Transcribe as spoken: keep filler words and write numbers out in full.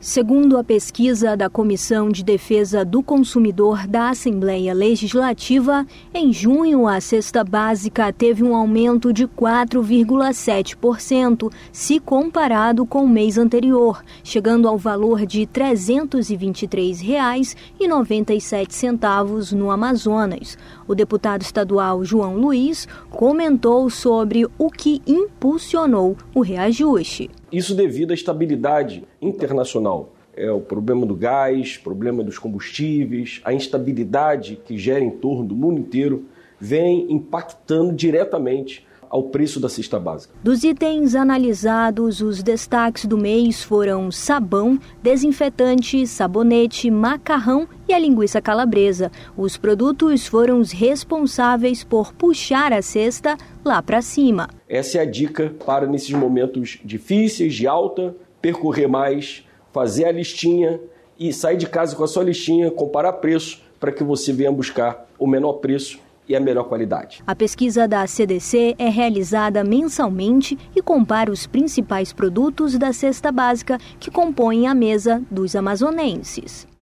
Segundo a pesquisa da Comissão de Defesa do Consumidor da Assembleia Legislativa, em junho a cesta básica teve um aumento de quatro vírgula sete por cento, se comparado com o mês anterior, chegando ao valor de trezentos e vinte e três reais e noventa e sete centavos no Amazonas. O deputado estadual João Luiz comentou sobre o que impulsionou o reajuste. Isso devido à estabilidade internacional. É o problema do gás, problema dos combustíveis, a instabilidade que gera em torno do mundo inteiro vem impactando diretamente ao preço da cesta básica. Dos itens analisados, os destaques do mês foram sabão, desinfetante, sabonete, macarrão e a linguiça calabresa. Os produtos foram os responsáveis por puxar a cesta lá para cima. Essa é a dica para, nesses momentos difíceis, de alta, percorrer mais, fazer a listinha e sair de casa com a sua listinha, comparar preço para que você venha buscar o menor preço e a melhor qualidade. A pesquisa da C D C é realizada mensalmente e compara os principais produtos da cesta básica que compõem a mesa dos amazonenses.